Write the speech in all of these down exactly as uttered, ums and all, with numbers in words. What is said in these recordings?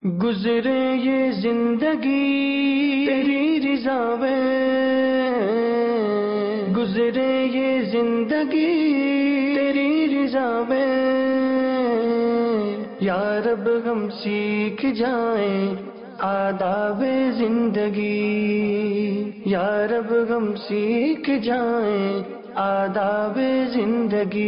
گزرے یہ زندگی تیری رضا میں، گزرے یہ زندگی تیری رضا میں، یا رب ہم سیکھ جائیں آداب زندگی، یا رب ہم سیکھ جائیں آداب زندگی۔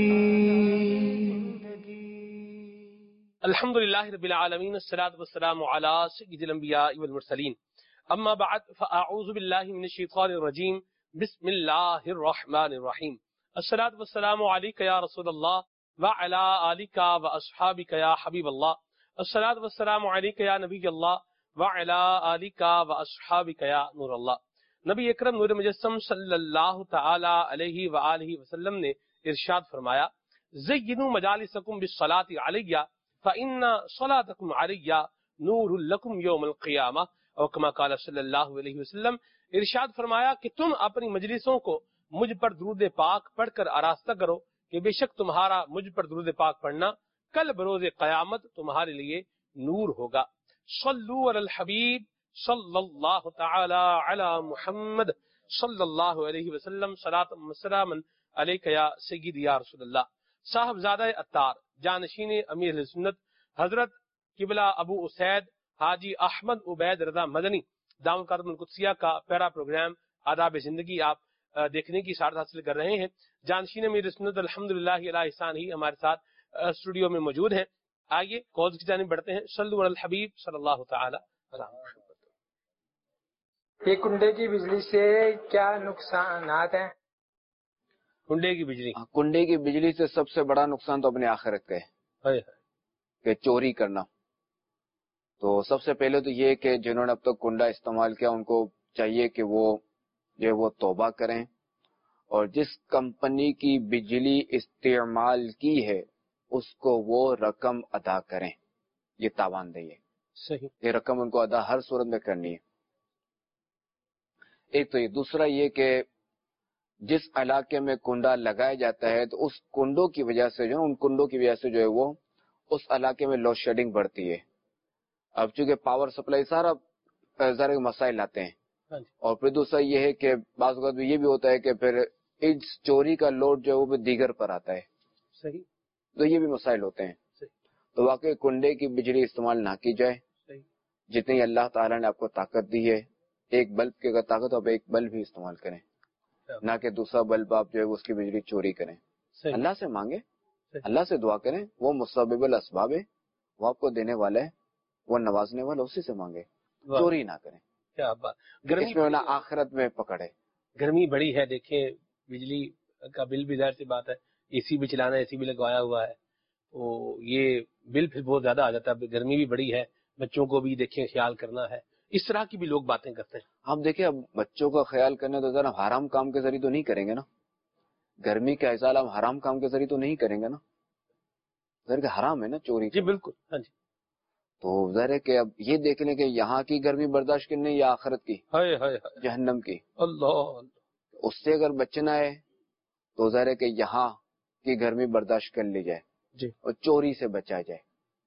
الحمدللہ رب العالمین، الصلاۃ والسلام علی سید الانبیاء والمرسلین، اما بعد فاعوذ باللہ من الشیطان الرجیم، بسم اللہ الرحمن الرحیم۔ الصلاۃ والسلام علیک یا رسول اللہ وعلی آلک واصحابک یا حبیب اللہ، الصلاۃ والسلام علیک یا نبی اللہ وعلی آلک واصحابک یا نور اللہ۔ نبی اکرم نور مجسم صلی اللہ تعالی علیہ وآلہ وسلم نے ارشاد فرمایا، زینوا مجالسکم بالصلاۃ علیہ فإن صلاتكم علیہ نور لکم یوم القیامہ، اور کما قال صلی اللہ علیہ وسلم، ارشاد فرمایا کہ تم اپنی مجلسوں کو مجھ پر درود پاک پڑھ کر آراستہ کرو کہ بے شک تمہارا مجھ پر درود پاک پڑھنا کل بروز قیامت تمہارے لیے نور ہوگا۔ صلو علی الحبیب صلی اللہ تعالی علی محمد صلی اللہ علیہ وسلم، صلاۃ و سلاما علیک یا سیدی یا رسول اللہ۔ صاحبزادہ اتار جانشین امیر اہل سنت حضرت قبلہ ابو اسید حاجی احمد عبید رضا مدنی دامت القدس القدسیہ کا پہلا پروگرام آداب زندگی آپ دیکھنے کی سعادت حاصل کر رہے ہیں۔ جانشین امیر سنت الحمدللہ علی احسان ہی ہمارے ساتھ اسٹوڈیو میں موجود ہیں۔ آئیے کالز کی جانب بڑھتے ہیں۔ صلو علی الحبیب صلی اللہ تعالی علی محمد۔ یہ کنڈے کی بجلی سے کیا نقصانات ہیں؟ کنڈے کی بجلی کنڈے کی بجلی سے سب سے بڑا نقصان تو اپنے آخرت کا ہے کہ چوری کرنا۔ تو سب سے پہلے تو یہ کہ جنہوں نے اب تک کنڈا استعمال کیا ان کو چاہیے کہ وہ جو وہ توبہ کریں، اور جس کمپنی کی بجلی استعمال کی ہے اس کو وہ رقم ادا کریں، یہ تاوان دہی ہے۔ صحیح، یہ رقم ان کو ادا ہر صورت میں کرنی ہے۔ ایک تو یہ، دوسرا یہ کہ جس علاقے میں کنڈا لگایا جاتا ہے تو اس کنڈوں کی وجہ سے جو ان کنڈوں کی وجہ سے جو ہے وہ اس علاقے میں لوڈ شیڈنگ بڑھتی ہے۔ اب چونکہ پاور سپلائی سارا ذرا مسائل آتے ہیں، اور پھر دوسرا یہ ہے کہ بعض اوقات یہ بھی ہوتا ہے کہ پھر اس چوری کا لوڈ جو ہے وہ دیگر پر آتا ہے۔ صحیح، تو یہ بھی مسائل ہوتے ہیں۔ تو واقعی کنڈے کی بجلی استعمال نہ کی جائے۔ جتنی اللہ تعالیٰ نے آپ کو طاقت دی ہے، ایک بلب کی اگر طاقت ہو آپ ایک بلب ہی استعمال کریں، نہ کہ دوسرا بلب آپ جو ہے اس کی بجلی چوری کریں۔ اللہ سے مانگے، اللہ سے دعا کریں، وہ مسبب الاسباب ہے، وہ آپ کو دینے والا ہے، وہ نوازنے والا، اسی سے مانگے، چوری نہ کریں۔ کیا بات، اس میں نہ آخرت میں پکڑے۔ گرمی بڑی ہے، دیکھیں بجلی کا بل بھی ظاہر سی بات ہے، اے سی بھی چلانا، اے سی بھی لگوایا ہوا ہے، تو یہ بل پھر بہت زیادہ آ جاتا ہے۔ گرمی بھی بڑی ہے، بچوں کو بھی دیکھیں خیال کرنا ہے، اس طرح کی بھی لوگ باتیں کرتے ہیں۔ آپ دیکھیں اب بچوں کا خیال کرنے تو ذرا حرام کام کے ذریعے تو نہیں کریں گے نا، گرمی کا احساس ہم حرام کام کے ذریعے تو نہیں کریں گے نا، ظاہر کہ حرام ہے نا چوری۔ جی بالکل، ہاں جی۔ تو ظاہر ہے کہ اب یہ دیکھ لیں کہ یہاں کی گرمی برداشت کرنی یا آخرت کی، ہائے ہائے ہائے، جہنم کی۔ اللہ، اس سے اگر بچنا ہے تو ظاہر ہے کہ یہاں کی گرمی برداشت کر لی جائے جی، اور چوری سے بچا جائے۔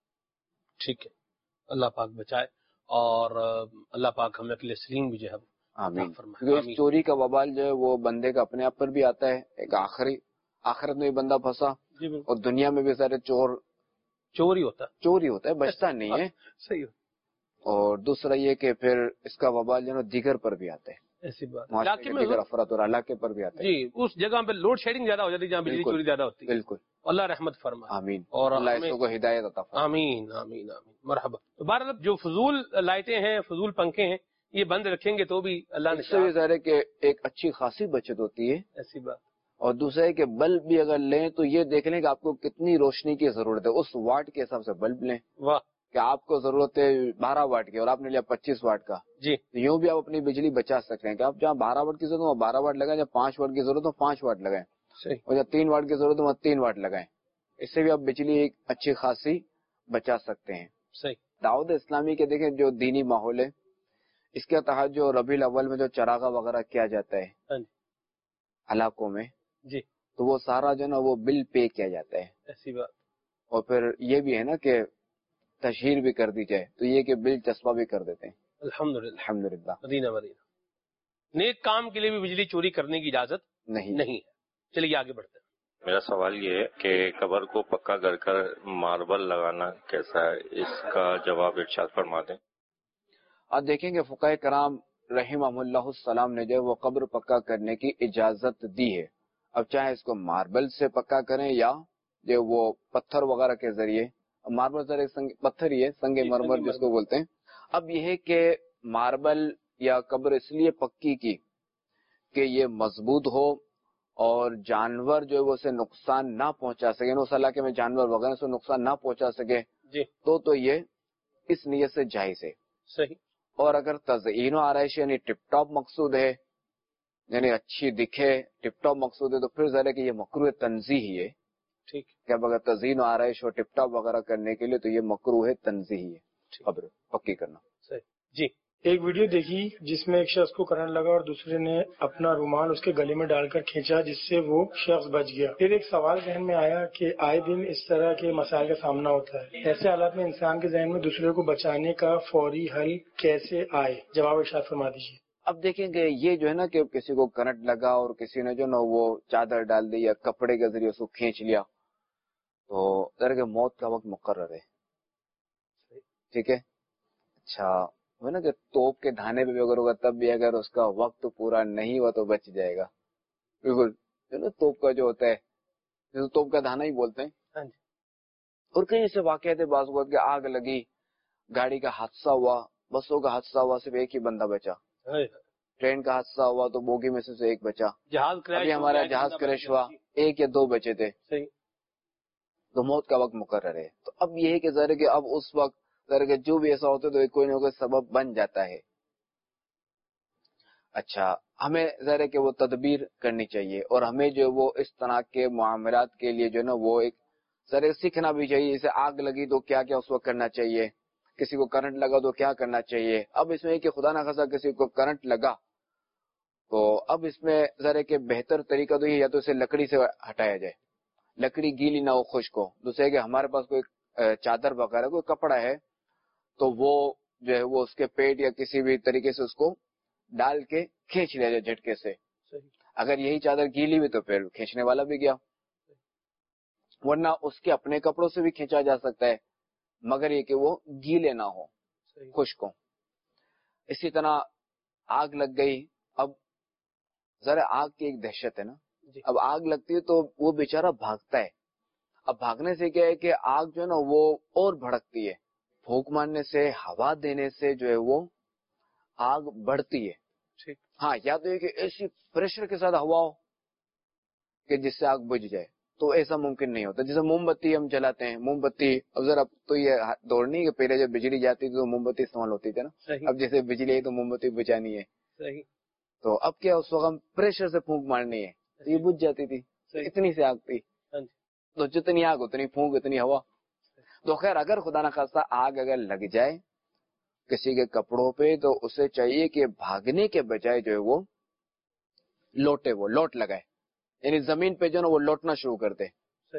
ٹھیک ہے، اللہ پاک بچائے، اور اللہ پاک ہمیں اکیلے سلیم بھی جو ہے آمین۔ فرمائے۔ کیونکہ اس چوری کا وبال جو ہے وہ بندے کا اپنے آپ پر بھی آتا ہے، ایک آخری آخرت میں بھی بندہ پھنسا، جی بالکل، اور دنیا میں بھی سارے چور چوری ہوتا ہے، چوری ہوتا ہے، بچتا نہیں ہے۔ صحیح، اور دوسرا یہ کہ پھر اس کا وبال جو ہے دیگر پر بھی آتا ہے، ایسی بات معاشرے علاقے کے میں دیگر افراد اور علاقے پر بھی آتا ہے۔ جی، اس جگہ پہ لوڈ شیڈنگ زیادہ ہو جاتی ہے جہاں بجلی بالکل، چوری زیادہ ہوتی ہے۔ بالکل، اللہ رحمت فرمائے، آمین، اور اللہ ہمیں اس کو ہدایت عطا فرمائے۔ آمین آمین آمین، مرحبا۔ تو بہرحال جو فضول لائٹیں ہیں، فضول پنکھے ہیں، یہ بند رکھیں گے تو بھی اللہ نے اس سے بھی ظاہر ہے کہ ایک اچھی خاصی بچت ہوتی ہے۔ ایسی بات، اور دوسرا ہے کہ بلب بھی اگر لیں تو یہ دیکھ لیں کہ آپ کو کتنی روشنی کی ضرورت ہے، اس واٹ کے حساب سے بلب لیں، واہ، کہ آپ کو ضرورت ہے بارہ واٹ کی اور آپ نے لیا پچیس واٹ کا، جی تو یوں بھی آپ اپنی بجلی بچا سکتے ہیں کہ آپ جہاں بارہ واٹ کی ضرورت ہو بارہ واٹ لگائیں، جب پانچ واٹ کی ضرورت ہو پانچ واٹ لگائیں، صحیح، اور جب تین واٹ کی ضرورت ہو وہاں تین واٹ لگائیں۔ اس سے بھی آپ بجلی ایک اچھی خاصی بچا سکتے ہیں۔ صحیح، دعوت اسلامی کے دیکھیں جو دینی ماحول ہے، اس کے تحت جو ربیع الاول میں جو چراغا وغیرہ کیا جاتا ہے ہاں جی، علاقوں میں، جی تو وہ سارا جو ہے نا وہ بل پے کیا جاتا ہے۔ ایسی بات، اور پھر یہ بھی ہے نا کہ تشہیر بھی کر دی جائے تو یہ کہ بل چسپا بھی کر دیتے ہیں. الحمدللہ الحمدللہ. مدینہ مدینہ نیک کام کے لیے بھی بجلی چوری کرنے کی اجازت نہیں نہیں ہے. چلیے آگے بڑھتے ہیں. میرا سوال یہ ہے کہ قبر کو پکا کر کر ماربل لگانا کیسا ہے، اس کا جواب ارشاد فرما دیں. آپ دیکھیں گے فقہائے کرام رحمہم اللہ السلام نے جو وہ قبر پکا کرنے کی اجازت دی ہے. اب چاہے اس کو ماربل سے پکا کریں یا جو وہ پتھر وغیرہ کے ذریعے، ماربل ذرا سنگ پتھر ہی ہے، سنگ مرمر جس کو بولتے ہیں. اب یہ ہے کہ ماربل یا قبر اس لیے پکی کی کہ یہ مضبوط ہو اور جانور جو ہے وہ اسے نقصان نہ پہنچا سکے، اس علاقے میں جانور وغیرہ سے نقصان نہ پہنچا سکے جی تو تو یہ اس نیت سے جائز ہے. صحیح. اور اگر تزئین و آرائش یعنی ٹپ ٹاپ مقصود ہے، یعنی اچھی دکھے، ٹپ ٹاپ مقصود ہے، تو پھر ذرا کہ یہ مکروہ تنزیہی ہے. ٹھیک. کہ اب اگر تزئین و آرائش اور ٹپ ٹاپ وغیرہ کرنے کے لیے تو یہ مکروہ تنزیہی ہے قبر پکی کرنا. صحیح. جی. ایک ویڈیو دیکھی جس میں ایک شخص کو کرنٹ لگا اور دوسرے نے اپنا رومال اس کے گلے میں ڈال کر کھینچا جس سے وہ شخص بچ گیا. پھر ایک سوال ذہن میں آیا کہ آئے دن اس طرح کے مسائل کا سامنا ہوتا ہے، ایسے حالات میں انسان کے ذہن میں دوسرے کو بچانے کا فوری حل کیسے آئے؟ جواب ارشاد فرما دیجیے. اب دیکھیں گے یہ جو ہے نا کہ کسی کو کرنٹ لگا اور کسی نے جو نا وہ چادر ڈال دی یا کپڑے کے ذریعے اس کو کھینچ لیا تو ذرا کہ موت کا وقت مقرر ہے. ٹھیک ہے. اچھا وہ نا کہ توپ کے دھانے پہ بھی اگر ہوگا تب بھی اگر اس کا وقت پورا نہیں ہوا تو بچ جائے گا. بالکل جو نا توپ کا جو ہوتا ہے جسے توپ کا دھانا ہی بولتے ہیں. اور کئی ایسے واقعات بعض اوقات کہ آگ لگی، گاڑی کا حادثہ ہوا، بسوں کا حادثہ ہوا، صرف ایک ہی بندہ بچا. ٹرین کا حادثہ ہوا تو بوگی میں سے ایک بچا. جہاز ابھی ہمارا جہاز کریش ہوا، ایک یا دو بچے تھے. تو موت کا وقت مقرر ہے. تو اب یہ ہے کہ ذرا کہ اب اس وقت ذرا کہ جو بھی ایسا ہوتا ہے تو کوئی نہ کوئی سبب بن جاتا ہے. اچھا ہمیں ذرا کہ وہ تدبیر کرنی چاہیے اور ہمیں جو وہ اس طرح کے معاملات کے لیے جو نا وہ ایک ذرا سیکھنا بھی چاہیے. جیسے آگ لگی تو کیا کیا اس وقت کرنا چاہیے، کسی کو کرنٹ لگا تو کیا کرنا چاہیے. اب اس میں کہ خدا نہ خاصا کسی کو کرنٹ لگا تو اب اس میں ذرا کہ بہتر طریقہ تو یہ یا تو اسے لکڑی سے ہٹایا جائے، لکڑی گیلی نہ ہو خشک ہو. دوسرے کہ ہمارے پاس کوئی چادر وغیرہ کوئی کپڑا ہے تو وہ جو ہے وہ اس کے پیٹ یا کسی بھی طریقے سے اس کو ڈال کے کھینچ لیا جائے جھٹکے سے. اگر یہی چادر گیلی ہوئی تو پھر کھینچنے والا بھی گیا، ورنہ اس کے اپنے کپڑوں سے بھی کھینچا جا سکتا ہے مگر یہ کہ وہ گیلے نہ ہو، خشک ہو. اسی طرح آگ لگ گئی. اب ذرا آگ کی ایک دہشت ہے نا. اب آگ لگتی ہے تو وہ بیچارہ بھاگتا ہے. اب بھاگنے سے کیا ہے کہ آگ جو ہے نا وہ اور بھڑکتی ہے. پھونک مارنے سے، ہوا دینے سے جو ہے وہ آگ بڑھتی ہے. ہاں یا تو یہ کہ ایسی پریشر کے ساتھ ہوا ہو کہ جس سے آگ بجھ جائے تو ایسا ممکن نہیں ہوتا. جیسے موم بتی ہم جلاتے ہیں، موم بتی اب ذرا تو یہ دور نہیں کہ پہلے جب بجلی جاتی تھی تو موم بتی استعمال ہوتی تھی نا. اب جیسے بجلی ہے تو موم بتی بجانی ہے. تو اب کیا اس وقت ہم پریشر سے پھونک مارنی ہے تو یہ بجھ جاتی تھی. اتنی سی آگ تھی تو جتنی آگ اتنی پھونک اتنی ہوا. تو خیر اگر خدا نخواستہ آگ اگر لگ جائے کسی کے کپڑوں پہ تو اسے چاہیے کہ بھاگنے کے بجائے جو ہے وہ لوٹے، وہ لوٹ لگائے، یعنی زمین پہ جو نا وہ لوٹنا شروع کر دے.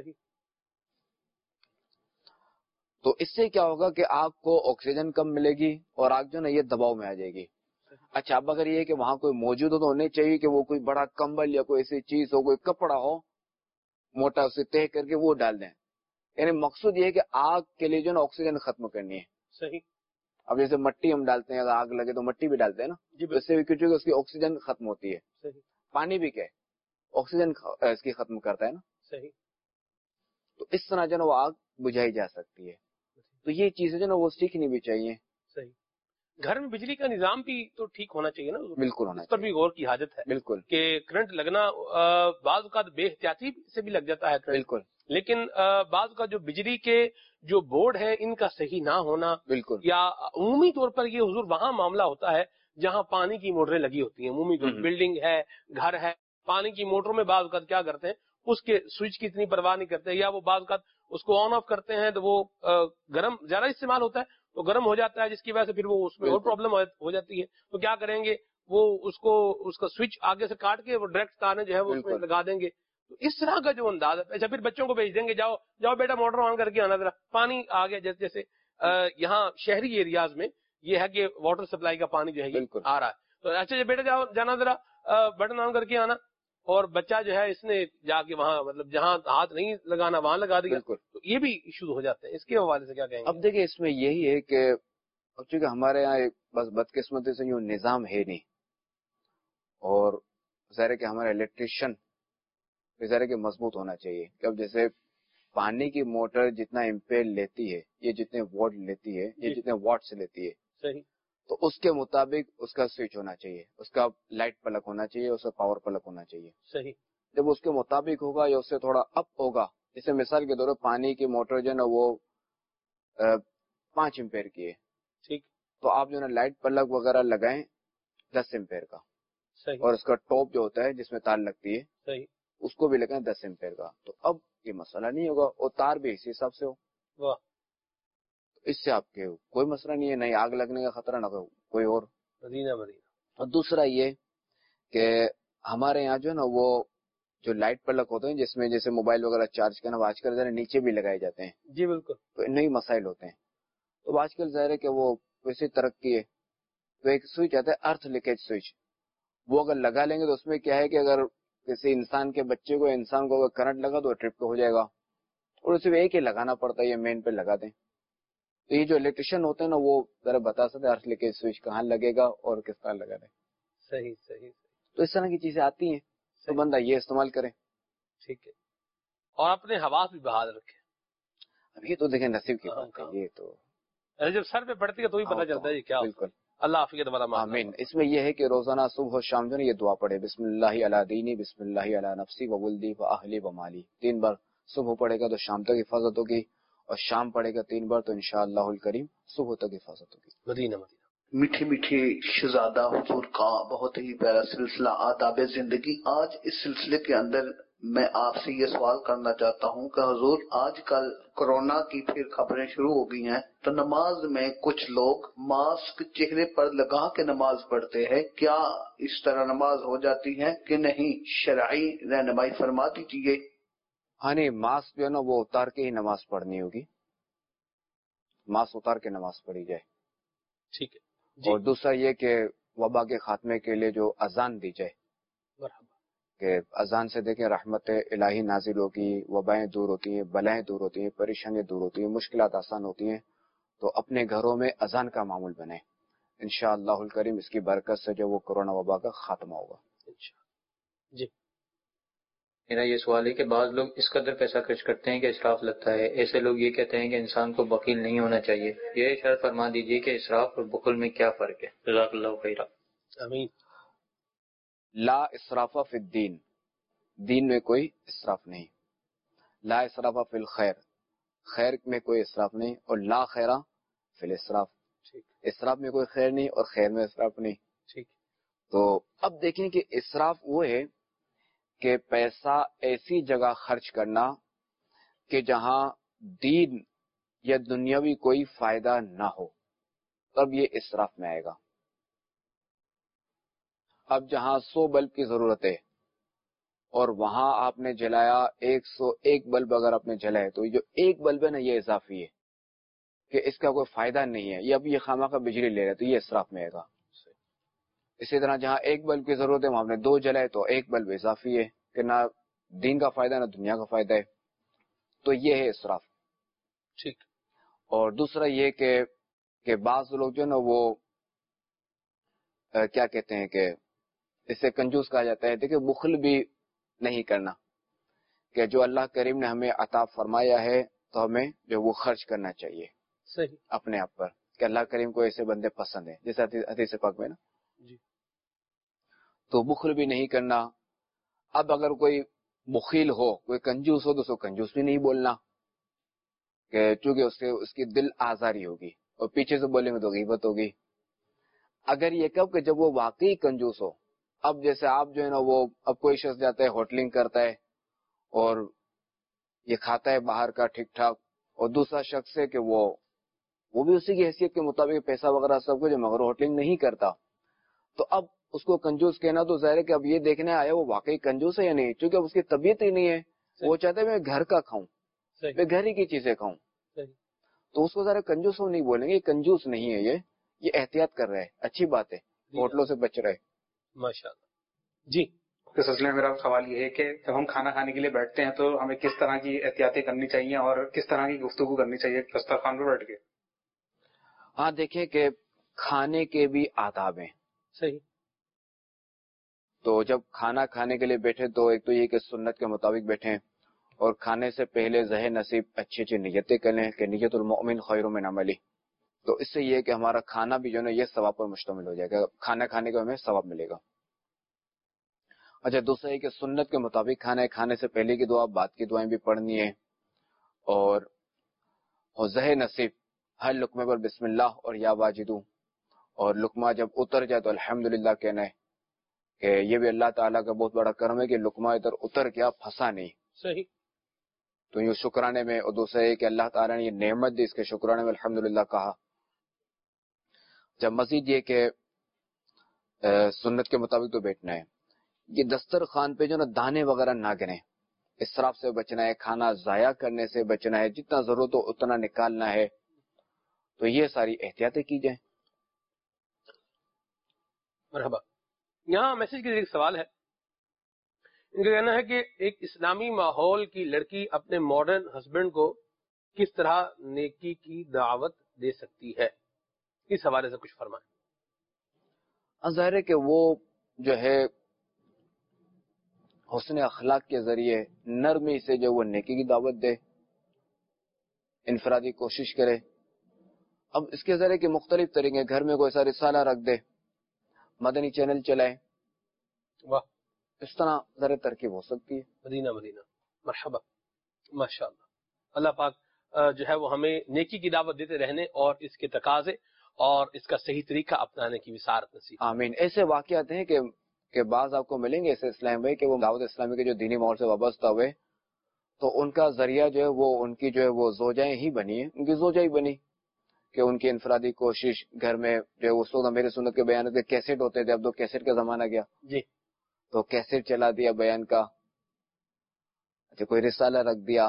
تو اس سے کیا ہوگا کہ آگ کو آکسیجن کم ملے گی اور آگ جو نا یہ دباؤ میں آ جائے گی. اچھا اب اگر یہ کہ وہاں کوئی موجود ہو تو ہونے چاہیے کہ وہ کوئی بڑا کمبل یا کوئی ایسی چیز ہو، کوئی کپڑا ہو موٹا، اسے تہ کر کے وہ ڈال دیں. یعنی مقصود یہ ہے کہ آگ کے لیے جو نا آکسیجن ختم کرنی ہے. صحیح. اب جیسے مٹی ہم ڈالتے ہیں، اگر آگ لگے تو مٹی بھی ڈالتے ہیں نا، اس سے بھی کچھ اس کی آکسیجن ختم ہوتی ہے. صحیح. پانی بھی کیا ہے آکسیجن اس کی ختم کرتا ہے نا. صحیح. تو اس طرح جو نا وہ آگ بجھائی جا سکتی ہے. تو یہ چیزیں جو نا وہ سیکھنی بھی چاہیے. صحیح. گھر میں بجلی کا نظام بھی تو ٹھیک ہونا چاہیے نا. بالکل ہونا چاہیے، اس پر بھی غور کی حاجت ہے. بالکل کہ کرنٹ لگنا بعض اوقات بے احتیاطی سے بھی لگ جاتا ہے کرنٹ. بالکل. لیکن بعض کا جو بجلی کے جو بورڈ ہے ان کا صحیح نہ ہونا، بالکل، یا عمومی طور پر یہ حضور وہاں معاملہ ہوتا ہے جہاں پانی کی موٹریں لگی ہوتی ہیں. عمومی طور پر بلڈنگ ہے، گھر ہے، پانی کی موٹروں میں بعض اوقات کیا کرتے ہیں اس کے سوئچ کی اتنی پرواہ نہیں کرتے، یا وہ بعض اوقات اس کو آن آف کرتے ہیں تو وہ گرم زیادہ استعمال ہوتا ہے تو گرم ہو جاتا ہے، جس کی وجہ سے پھر وہ اس میں اور پرابلم ہو جاتی ہے. تو کیا کریں گے وہ اس کو اس کا سوئچ آگے سے کاٹ کے وہ ڈائریکٹ تاریں جو ہے وہ اس میں لگا دیں گے. تو اس طرح کا جو انداز ہے، اچھا پھر بچوں کو بھیج دیں گے، جاؤ جاؤ بیٹا موٹر آن کر کے آنا ذرا، پانی آ گیا جیسے جیسے یہاں شہری ایریاز میں یہ ہے کہ واٹر سپلائی کا پانی جو ہے یہ آ رہا ہے. تو اچھا جی بیٹا جاؤ جانا ذرا بٹن آن کر کے آنا, اور بچہ جو ہے اس نے جا کے وہاں مطلب جہاں ہاتھ نہیں لگانا وہاں لگا دیا, تو یہ بھی ایشوز ہو جاتے ہیں. اس کے حوالے سے کیا کہیں گے؟ اب دیکھیں اس میں یہی ہے کہ چونکہ ہمارے یہاں بس بدقسمتی سے یوں نظام ہے نہیں, اور ظاہر کہ ہمارا الیکٹریشین ظاہر کہ مضبوط ہونا چاہیے کہ اب جیسے پانی کی موٹر جتنا امپیئر لیتی ہے, یہ جتنے واٹ لیتی ہے, یہ جتنے واٹ سے لیتی ہے, صحیح, تو اس کے مطابق اس کا سوئچ ہونا چاہیے, اس کا لائٹ پلک ہونا چاہیے, اس کا پاور پلک ہونا چاہیے. صحیح. جب اس کے مطابق ہوگا یا اس سے تھوڑا اپ ہوگا, جیسے مثال کے طور پر پانی کی موٹر جو ہے نا وہ پانچ امپیئر کی ہے, ٹھیک, تو آپ جو ہے نا لائٹ پلک وغیرہ لگائیں دس امپیئر کا, صحیح, اور اس کا ٹاپ جو ہوتا ہے جس میں تار لگتی ہے, صحیح, اس کو بھی لگائیں دس امپیئر کا. تو اب یہ مسئلہ نہیں ہوگا, اور تار بھی اسی حساب سے ہو. واہ, اس سے آپ کے کوئی مسئلہ نہیں ہے, نہیں آگ لگنے کا خطرہ نہ کوئی اور. مدینہ مدینہ. اور دوسرا یہ کہ ہمارے یہاں جو ہے نا وہ جو لائٹ پلک ہوتے ہیں جس میں جیسے موبائل وغیرہ چارج کرنا, وہ آج کل ذرا نیچے بھی لگائے جاتے ہیں. جی بالکل, تو نئی مسائل ہوتے ہیں. تو آج کل ظاہر ہے کہ وہ ویسے ترقی ہے, تو ایک سوئچ آتا ہے ارتھ لیکیج سوئچ, وہ اگر لگا لیں گے تو اس میں کیا ہے کہ اگر کسی انسان کے بچے کو انسان کو اگر کرنٹ لگا تو ٹرپ ہو جائے گا, اور صرف ایک ہی لگانا پڑتا ہے, یہ مین پہ لگا دیں. تو یہ جو الیکٹریشین ہوتے ہیں نا وہ ذرا بتا سکتے ارتھ لیکیج سوئچ کہاں لگے گا اور کس طرح لگا دیں. صحیح صحیح. تو اس طرح کی چیزیں آتی ہیں, تو بندہ یہ استعمال کرے. ٹھیک ہے, اور اپنے حواس بھی بحال رکھے. اب یہ تو دیکھیں نصیب کی بات ہے, یہ تو جب سر پہ پڑتی ہے تو ہی پتہ چلتا ہے کیا. بالکل, اللہ عافیت والا. آمین. اس میں یہ ہے کہ روزانہ صبح و شام جو ہے یہ دعا پڑھے, بسم اللہ علی دینی, بسم اللہ علی نفسی و ولدی و اہلی و مالی. تین بار صبح پڑھے گا تو شام تک حفاظت ہوگی, اور شام پڑھے گا تین بار تو انشاءاللہ الکریم صبح تک حفاظت ہوگی. مدینہ مدینہ. میٹھی میٹھی شہزادہ حضور کا بہت ہی پیارا سلسلہ آداب زندگی. آج اس سلسلے کے اندر میں آپ سے یہ سوال کرنا چاہتا ہوں کہ حضور آج کل کورونا کی پھر خبریں شروع ہو گئی ہیں, تو نماز میں کچھ لوگ ماسک چہرے پر لگا کے نماز پڑھتے ہیں, کیا اس طرح نماز ہو جاتی ہے کہ نہیں؟ شرعی رہنمائی فرما دیجیے. ہاں نہیں, ماسک جو ہے نا وہ اتار کے ہی نماز پڑھنی ہوگی, ماسک اتار کے نماز پڑھی جائے. ٹھیک ہے. اور دوسرا یہ کہ وبا کے خاتمے کے لیے جو اذان دی جائے, کہ اذان سے دیکھیں رحمت الہی نازل ہوگی, وبائیں دور ہوتی ہیں, بلائیں دور ہوتی ہیں, پریشانیاں دور ہوتی ہیں, مشکلات آسان ہوتی ہیں. تو اپنے گھروں میں اذان کا معمول بنے, انشاءاللہ الکریم اس کی برکت سے جو وہ کورونا وبا کا خاتمہ ہوگا. جی, میرا یہ سوال ہے کہ بعض لوگ اس قدر پیسہ خرچ کرتے ہیں کہ اسراف لگتا ہے. ایسے لوگ یہ کہتے ہیں کہ انسان کو بخیل نہیں ہونا چاہیے. یہ اشارہ فرما دیجیے کہ اسراف اور بخل میں کیا فرق ہے. جزاک اللہ خیرا. آمین. لا اسراف فی الدین, دین میں کوئی اسراف نہیں. لا اسراف فی الخیر, خیر میں کوئی اسراف نہیں. اور لا خیرہ فی الاسراف, اسراف میں کوئی خیر نہیں اور خیر میں اسراف نہیں. ٹھیک. تو اب دیکھیں کہ اسراف وہ ہے کہ پیسہ ایسی جگہ خرچ کرنا کہ جہاں دین یا دنیاوی کوئی فائدہ نہ ہو, تب یہ اسراف میں آئے گا. اب جہاں سو بلب کی ضرورت ہے اور وہاں آپ نے جلایا ایک سو ایک بلب, اگر آپ نے جلائے تو یہ جو ایک بلب ہے نا یہ اضافی ہے کہ اس کا کوئی فائدہ نہیں ہے, یہ اب یہ خامہ کا بجلی لے رہے, تو یہ اسراف میں آئے گا. اسی طرح جہاں ایک بلب کی ضرورت ہے وہاں آپ نے دو جلائے تو ایک بلب اضافی ہے کہ نہ دین کا فائدہ نہ دنیا کا فائدہ ہے, تو یہ ہے اسراف. ٹھیک. اور دوسرا یہ کہ کہ بعض لوگ جو ہے نا وہ کیا کہتے ہیں کہ اسے کنجوس کہا جاتا ہے. دیکھیں بخل بھی نہیں کرنا, کہ جو اللہ کریم نے ہمیں عطا فرمایا ہے تو ہمیں جو وہ خرچ کرنا چاہیے صحیح اپنے آپ پر, کہ اللہ کریم کو ایسے بندے پسند ہیں جیسے حدیث پاک میں نا. جی. تو بخل بھی نہیں کرنا. اب اگر کوئی بخیل ہو, کوئی کنجوس ہو, تو اس کو کنجوس بھی نہیں بولنا, کہ چونکہ اس کے اس کی دل آزاری ہوگی, اور پیچھے سے بولیں گے تو غیبت ہوگی. اگر یہ کب کہ جب وہ واقعی کنجوس ہو, اب جیسے آپ جو ہے نا وہ اب کوئی شخص جاتا ہے ہوٹلنگ کرتا ہے اور یہ کھاتا ہے باہر کا ٹھیک ٹھاک, اور دوسرا شخص ہے کہ وہ وہ بھی اسی کی حیثیت کے مطابق پیسہ وغیرہ سب کچھ, مگر ہوٹلنگ نہیں کرتا. تو اب اس کو کنجوس کہنا تو ظاہر ہے کہ اب یہ دیکھنے آیا وہ واقعی کنجوس ہے یا نہیں, چونکہ اب اس کی طبیعت ہی نہیں ہے. وہ چاہتا ہے میں گھر کا کھاؤں, میں گھر ہی کی چیزیں کھاؤں. تو اس کو ذرا کنجوس ہو نہیں بولیں گے، کنجوس نہیں ہے، یہ یہ احتیاط کر رہے ہیں، اچھی بات ہے، ہوٹلوں سے بچ رہے. ماشاء اللہ. جی اس سلسلے میں میرا سوال یہ ہے کہ جب ہم کھانا کھانے کے لیے بیٹھتے ہیں تو ہمیں کس طرح کی احتیاطیں کرنی چاہیے اور کس طرح کی گفتگو کرنی چاہیے دسترخوان پہ بیٹھ کے؟ ہاں دیکھیں کہ کھانے کے بھی آداب ہیں. صحیح. تو جب کھانا کھانے کے لیے بیٹھے تو ایک تو یہ کہ سنت کے مطابق بیٹھیں، اور کھانے سے پہلے ذہن نصیب اچھی اچھی نیتیں کریں کہ نیت المؤمن خیر من عملی. تو اس سے یہ ہے کہ ہمارا کھانا بھی جو ہے نا یہ ثواب پر مشتمل ہو جائے گا، کھانا کھانے کا ہمیں ثواب ملے گا. اچھا دوسرا یہ کہ سنت کے مطابق کھانا ہے، کھانے سے پہلے کی دعا، بعد کی دعائیں بھی پڑھنی ہے، اور ذہن نصیب ہر لقمے پر بسم اللہ اور یا واجدو، اور لقمہ جب اتر جائے تو الحمدللہ کہنا ہے کہ یہ بھی اللہ تعالیٰ کا بہت بڑا کرم ہے کہ لقمہ ادھر اتر گیا، پھنسا نہیں. صحیح. تو یہ شکرانے میں، اور دوسرا یہ کہ اللہ تعالیٰ نے یہ نعمت دی، اس کے شکرانے میں الحمدللہ کہا. جب مزید یہ کہ سنت کے مطابق تو بیٹھنا ہے، یہ دسترخوان پہ جو نا دانے وغیرہ نہ گریں، اسراف سے بچنا ہے، کھانا ضائع کرنے سے بچنا ہے، جتنا ضرورت ہو اتنا نکالنا ہے. تو یہ ساری احتیاطیں کی جائیں. مرحبا. یہاں میسج کے ایک سوال ہے، ان کا کہنا ہے کہ ایک اسلامی ماحول کی لڑکی اپنے ماڈرن ہسبینڈ کو کس طرح نیکی کی دعوت دے سکتی ہے؟ اس حوالے سے کچھ فرمائیں. ظاہر ہے کہ وہ جو ہے حسن اخلاق کے ذریعے نرمی سے جو وہ نیکی کی دعوت دے، انفرادی کوشش کرے. اب اس کے ذریعے کے مختلف طریقے، گھر میں کوئی سا رسالہ رکھ دے، مدنی چینل چلائے، واہ اس طرح ذرا ترکیب ہو سکتی ہے. مدینہ مدینہ. مرحبا. ماشاء اللہ. اللہ پاک جو ہے وہ ہمیں نیکی کی دعوت دیتے رہنے اور اس کے تقاضے اور اس کا صحیح طریقہ اپنانے کی وسعت نصیب. آمین. ایسے واقعات ہیں کہ کہ بعض آپ کو ملیں گے ایسے اسلام بھائی کہ وہ دعوت اسلامی کے جو دینی ماحول سے وابستہ ہوئے تو ان کا ذریعہ جو ہے وہ ان کی جو ہے وہ زوجائیں ہی بنی ہیں، ان کی زوجہ ہی بنی کہ ان کی انفرادی کوشش گھر میں جو ہے اس وقت میرے سنت کے بیانات کے کیسٹ ہوتے تھے، اب تو کیسٹ کا زمانہ گیا جی، تو کیسٹ چلا دیا بیان کا، اچھا کوئی رسالہ رکھ دیا،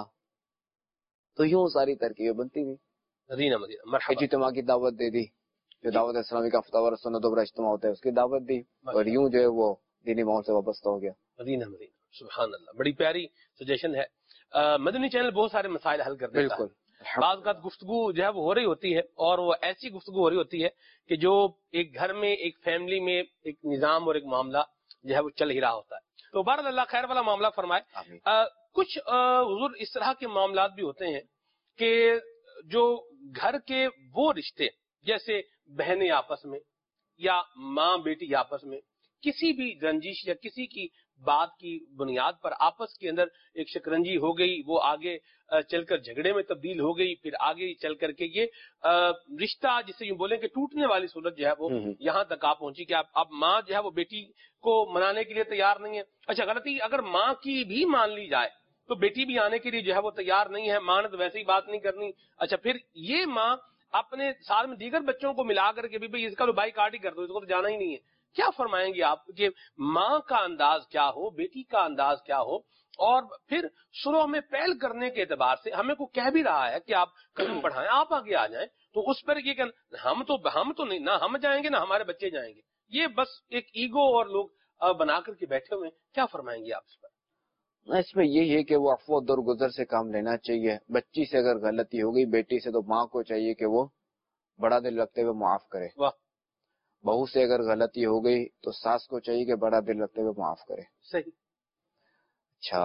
تو یوں ساری ترکیبیں بنتی ہوئی. مدینہ مدینہ. مرحبا. اجتماع کی دعوت دے دی، جو دعوت اسلامی کا فتح و سنت و اجتماع ہوتا ہے اس کی دعوت دی، اور یوں جو ہے وہ دینی ماحول سے وابستہ ہو گیا. مدینہ مدینہ. سبحان اللہ. بڑی پیاری سجیشن ہے. مدنی چینل بہت سارے مسائل حل کر دیتا ہے. بالکل. بعض اوقات گفتگو جو ہے وہ ہو رہی ہوتی ہے اور وہ ایسی گفتگو ہو رہی ہوتی ہے کہ جو ایک گھر میں ایک فیملی میں ایک نظام اور ایک معاملہ جو ہے وہ چل ہی رہا ہوتا ہے. تو بہرحال اللہ خیر والا معاملہ فرمائے. آ, کچھ آ, حضور اس طرح کے معاملات بھی ہوتے ہیں کہ جو گھر کے وہ رشتے جیسے بہنیں آپس میں یا ماں بیٹی آپس میں کسی بھی رنجش یا کسی کی بات کی بنیاد پر آپس کے اندر ایک شکنجی ہو گئی، وہ آگے چل کر جھگڑے میں تبدیل ہو گئی، پھر آگے چل کر کے یہ رشتہ جسے یوں بولیں کہ ٹوٹنے والی صورت جو ہے وہ یہاں تک آ پہنچی کہ اب ماں جو ہے وہ بیٹی کو منانے کے لیے تیار نہیں ہے. اچھا غلطی اگر ماں کی بھی مان لی جائے تو بیٹی بھی آنے کے لیے جو ہے وہ تیار نہیں ہے، ماں نے تو ویسے ہی بات نہیں کرنی. اچھا پھر یہ ماں اپنے ساتھ میں دیگر بچوں کو ملا کر کے بھی بھائی اس کا تو بائی کاٹ ہی کر دو، اس کو تو جانا ہی نہیں ہے. کیا فرمائیں گے آپ کہ ماں کا انداز کیا ہو، بیٹی کا انداز کیا ہو، اور پھر شروع میں پہل کرنے کے اعتبار سے ہمیں کو کہہ بھی رہا ہے کہ آپ قدم بڑھائیں، آپ آگے آ جائیں، تو اس پر یہ کہ ہم تو ہم تو نہیں، نہ ہم جائیں گے نہ ہمارے بچے جائیں گے، یہ بس ایک ایگو اور لوگ بنا کر کے بیٹھے ہوئے ہیں. کیا فرمائیں گے آپ اس پر؟ اس میں یہی ہے کہ وہ عفو درگزر سے کام لینا چاہیے. بچی سے اگر غلطی ہو گئی، بیٹی سے، تو ماں کو چاہیے کہ وہ بڑا دل رکھتے ہوئے معاف کرے. واہ. بہو سے اگر غلطی ہو گئی تو ساس کو چاہیے کہ بڑا دل رکھتے ہوئے معاف کرے. صحیح. اچھا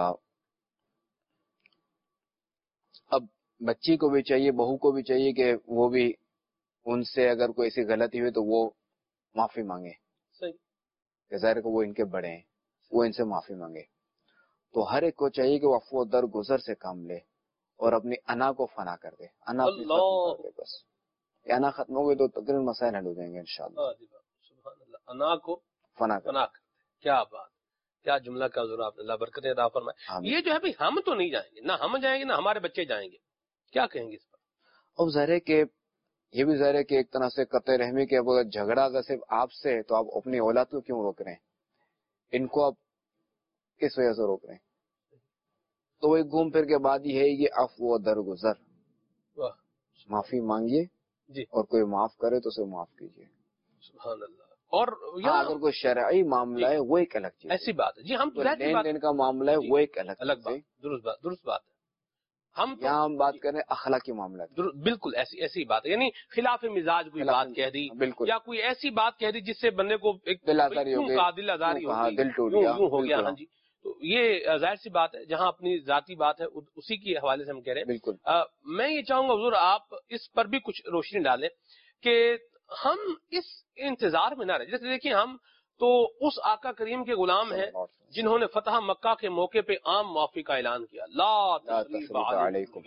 اب بچی کو بھی چاہیے، بہو کو بھی چاہیے کہ وہ بھی ان سے اگر کوئی ایسی غلطی ہوئی تو وہ معافی مانگے. صحیح. کہ ظاہر کہ وہ ان کے بڑے ہیں، وہ ان سے معافی مانگے. تو ہر ایک کو چاہیے کہ وہ عفو درگزر سے کام لے اور اپنی انا کو فنا کر دے. انا اپنی ختم کر دے. بس انا ختم ہو گئی تو تقریباً مسائل حل ہو جائیں گے انشاءاللہ. سبحان اللہ. انا کو فنا کر دے. کیا بات، کیا جملہ کا حضور آپ نے اللہ برکتیں عطا فرمائے. یہ جو ہے بھی ہم تو نہیں جائیں گے، نہ ہم جائیں گے نہ ہمارے بچے جائیں گے، کیا کہیں گے اس پر؟ اب ظاہر ہے کہ یہ بھی ظاہر ہے کہ ایک طرح سے قطع رحمی کہ اب اگر جھگڑا اگر صرف آپ سے تو آپ اپنی اولاد کو کیوں روک رہے ہیں؟ ان کو اب کس وجہ سے روک رہے ہیں؟ تو وہ گھوم پھر کے بعد ہی ہے یہ عفو و درگزر. معافی مانگیے جی، اور کوئی معاف کرے تو اسے معاف کیجیے. سبحان اللہ. اور ہاں اگر کوئی شرعی معاملہ ہے وہ ایک الگ چیز ہے. ایسی بات ہے جی، ہم لین دین کا معاملہ ہے وہ ایک الگ الگ بات. درست بات، درست بات ہے. ہم یہاں ہم بات کر رہے ہیں اخلاقی معاملات. بالکل ایسی ایسی بات ہے، یعنی خلاف مزاج کوئی بات کہہ دی بالکل، یا کوئی ایسی بات کہہ دی جس سے بندے کو ایک دل آزاری ہو گئی، دل آزاری ہو گئی، دل ٹوٹ یوں ہو گیا. گیا. ہاں جی، تو یہ ظاہر سی بات ہے، جہاں اپنی ذاتی بات ہے اسی کے حوالے سے ہم کہہ رہے ہیں. بالکل. میں یہ چاہوں گا حضور آپ اس پر بھی کچھ روشنی ڈالیں کہ ہم اس انتظار میں نہ رہیں. جیسے دیکھیں ہم تو اس آقا کریم کے غلام ہیں جنہوں نے فتح مکہ کے موقع پہ عام معافی کا اعلان کیا. لا تثریب علیکم.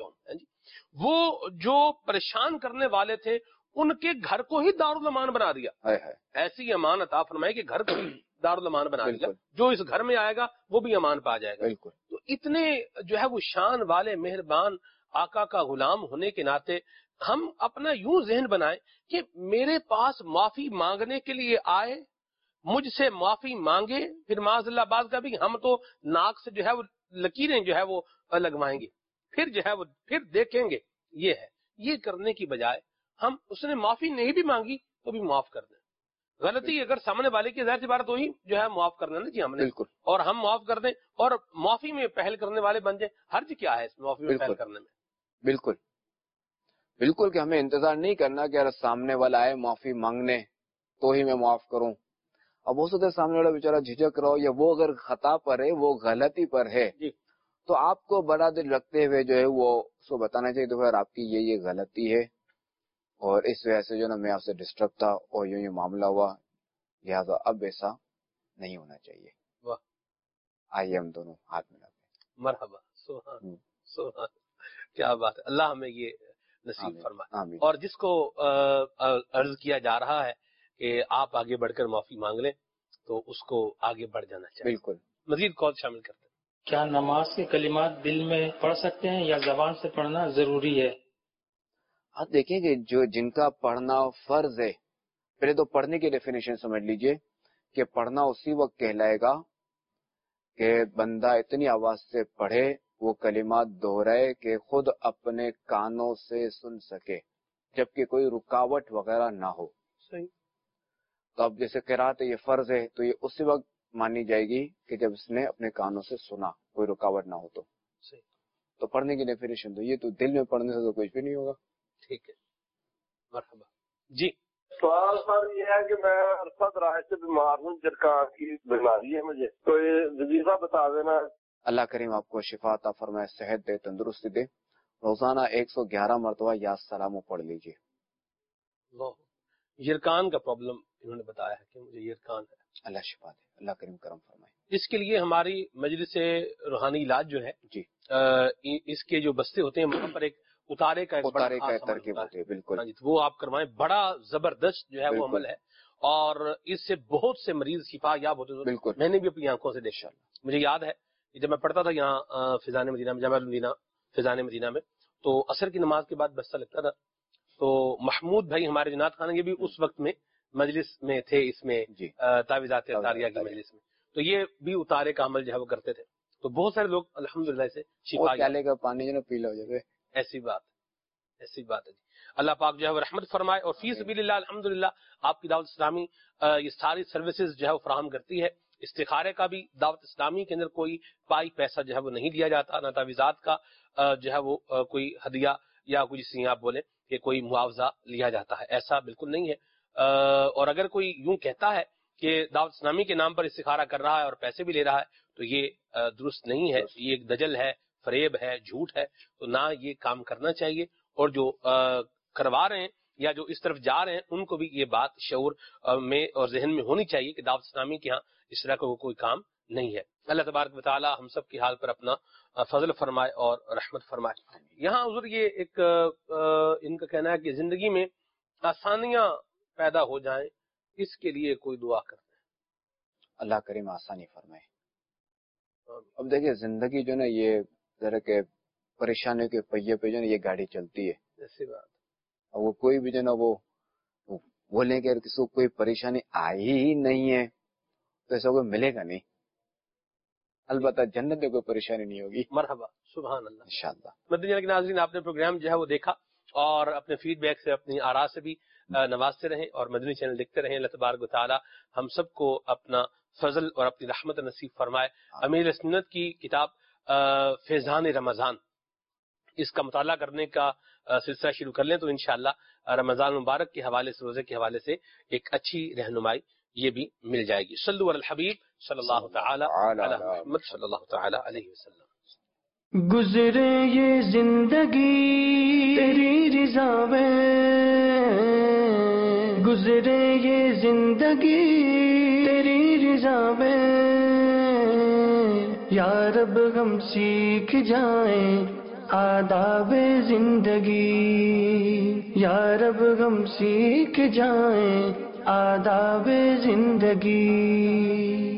وہ جو پریشان کرنے والے تھے ان کے گھر کو ہی دارالامان بنا دیا. ایسی امان عطا فرمائے کہ گھر کو ہی دارالامان بنا دیا. جو اس گھر میں آئے گا وہ بھی امان پا جائے گا. تو اتنے جو ہے وہ شان والے مہربان آقا کا غلام ہونے کے ناطے ہم اپنا یوں ذہن بنائیں کہ میرے پاس معافی مانگنے کے لیے آئے، مجھ سے معافی مانگے، پھر معاذ اللہ باز کا بھی ہم تو ناک سے جو ہے وہ لکیریں جو ہے وہ لگوائیں گے، پھر جو ہے وہ پھر دیکھیں گے. یہ ہے، یہ کرنے کی بجائے ہم اس نے معافی نہیں بھی مانگی تو بھی معاف کر دیں. غلطی اگر سامنے والے کی ظاہر سی بات وہی جو ہے معاف کرنا نا جی ہم نے، اور ہم معاف کر دیں اور معافی میں پہل کرنے والے بن جائیں. حرج کیا ہے اس معافی میں پہل کرنے میں؟ بالکل بالکل کہ ہمیں انتظار نہیں کرنا کہ اگر سامنے والا آئے معافی مانگنے تو ہی میں معاف کروں. اب ہو سکتا ہے سامنے والا بیچارہ جھجک رہا ہو یا وہ اگر خطا پر ہے، وہ غلطی پر ہے، تو آپ کو بڑا دل رکھتے ہوئے جو ہے وہ اس کو بتانا چاہیے تو آپ کی یہ یہ غلطی ہے اور اس وجہ سے جو نا میں آپ سے ڈسٹرب تھا اور یوں یہ معاملہ ہوا، لہٰذا اب ایسا نہیں ہونا چاہیے. آئیے ہم دونوں ہاتھ ملاتے. مرحبا. سبحان سبحان، کیا بات ہے. اللہ ہمیں یہ نصیب فرمائے. اور جس کو عرض کیا جا رہا ہے کہ آپ آگے بڑھ کر معافی مانگ لیں تو اس کو آگے بڑھ جانا چاہیے. بالکل. مزید کال شامل کرتے ہیں. کیا نماز کے کلمات دل میں پڑھ سکتے ہیں یا زبان سے پڑھنا ضروری ہے؟ آپ دیکھیں کہ جو جن کا پڑھنا فرض ہے، پہلے تو پڑھنے کی ڈیفینیشن سمجھ لیجئے کہ پڑھنا اسی وقت کہلائے گا کہ بندہ اتنی آواز سے پڑھے، وہ کلمات دہرائے کہ خود اپنے کانوں سے سن سکے جبکہ کوئی رکاوٹ وغیرہ نہ ہو. صحیح. تو اب جیسے قرات یہ فرض ہے تو یہ اسی وقت مانی جائے گی کہ جب اس نے اپنے کانوں سے سنا، کوئی رکاوٹ نہ ہو تو. صحیح. تو پڑھنے کی ڈیفینیشن تو یہ تو دل میں پڑھنے سے تو کچھ بھی نہیں ہوگا. ٹھیک ہے. مرحبا. جی سوال سر یہ ہے کہ میں عرفہ راہ سے بیمار ہوں، جرکان کی بیماری ہے مجھے، تو یہ وظیفہ بتا دینا. اللہ کریم آپ کو شفا عطا فرمائے، صحت دے، تندرستی دے. روزانہ ایک سو گیارہ مرتبہ یا سلام پڑھ لیجیے. یرکان کا پرابلم انہوں نے بتایا ہے کہ مجھے یرکان ہے. اللہ شفا دے، اللہ کریم کرم فرمائے. اس کے لیے ہماری مجلس روحانی علاج جو ہے جی اس کے جو بستے ہوتے ہیں وہاں پر ایک اتارے کا اتارے کا ترکیب ہوتی ہے. بالکل. وہ آپ کروائیں، بڑا زبردست جو ہے وہ عمل ہے اور اس سے بہت سے مریض شفا یاب ہوتے ہیں. بالکل. میں نے بھی اپنی آنکھوں سے دیکھا. مجھے یاد ہے جب میں پڑھتا تھا یہاں فیضان مدینہ میں، جامعہ المدینہ فیضان مدینہ میں، تو عصر کی نماز کے بعد بستہ لگتا تھا تو محمود بھائی ہمارے جنات خانہ یہ بھی اس وقت میں مجلس میں تھے، اس میں تعویذات اطاریہ کی مجلس میں، تو یہ بھی اتارے کا عمل جو ہے وہ کرتے تھے. تو بہت سارے لوگ الحمدللہ سے شفا پیالے کا پانی جو ہے پیلا ہو جاتا ہے. ایسی بات ایسی بات ہے جی. اللہ پاک جو ہے وہ رحمت فرمائے اور فی سبیل اللہ الحمدللہ آپ کی دعوت اسلامی یہ ساری سروسز جو ہے وہ فراہم کرتی ہے. استخارے کا بھی دعوت اسلامی کے اندر کوئی پائی پیسہ جو ہے وہ نہیں دیا جاتا، نہ تعویذات کا جو ہے وہ کوئی ہدیہ یا کوئی جس سے آپ بولیں کہ کوئی معاوضہ لیا جاتا ہے، ایسا بالکل نہیں ہے. اور اگر کوئی یوں کہتا ہے کہ دعوت اسلامی کے نام پر استخارہ کر رہا ہے اور پیسے بھی لے رہا ہے تو یہ درست نہیں ہے، یہ ایک دجل ہے، فریب ہے، جھوٹ ہے. تو نہ یہ کام کرنا چاہیے اور جو کروا رہے ہیں یا جو اس طرف جا رہے ہیں ان کو بھی یہ بات شعور میں اور ذہن میں ہونی چاہیے کہ دعوت اسلامی کے ہاں اس طرح کا وہ کوئی کام نہیں ہے. اللہ تبارک و تعالی ہم سب کی حال پر اپنا فضل فرمائے اور رحمت فرمائے. یہاں حضور یہ ایک ان کا کہنا ہے کہ زندگی میں آسانیاں پیدا ہو جائیں، اس کے لیے کوئی دعا کرتے ہیں. اللہ کریم آسانی فرمائے. اب دیکھیں زندگی جو نا یہ ذرا کہ پریشانیوں کے پہیے پہ جو نا یہ گاڑی چلتی ہے. ایسی بات. اور وہ کوئی بھی جو نا وہ بولیں کہ کسی کو کوئی پریشانی آئی ہی نہیں ہے تو ایسا کوئی ملے گا نہیں. البتہ جنت میں کوئی پریشانی نہیں ہوگی. مرحبا. سبحان اللہ. انشاءاللہ. مدنی چینل کے ناظرین آپ نے پروگرام جو ہے وہ دیکھا اور اپنے فیڈ بیک سے اپنی آراء سے بھی نوازتے رہیں اور مدنی چینل دیکھتے رہیں. اللہ تبارک و تعالی ہم سب کو اپنا فضل اور اپنی رحمت نصیب فرمائے. امیر سنت کی کتاب فیضان رمضان، اس کا مطالعہ کرنے کا سلسلہ شروع کر لیں تو انشاءاللہ رمضان مبارک کے حوالے سے، روزے کے حوالے سے ایک اچھی رہنمائی یہ بھی مل جائے گی. صلو علی الحبیب صلی اللہ تعالی علی محمد صلی اللہ تعالی علیہ وسلم. گزرے یہ زندگی تیری رضا میں، گزرے یہ زندگی تیری رضا میں، یا رب ہم سیکھ جائیں آداب زندگی، یا رب ہم سیکھ جائیں آداب زندگی.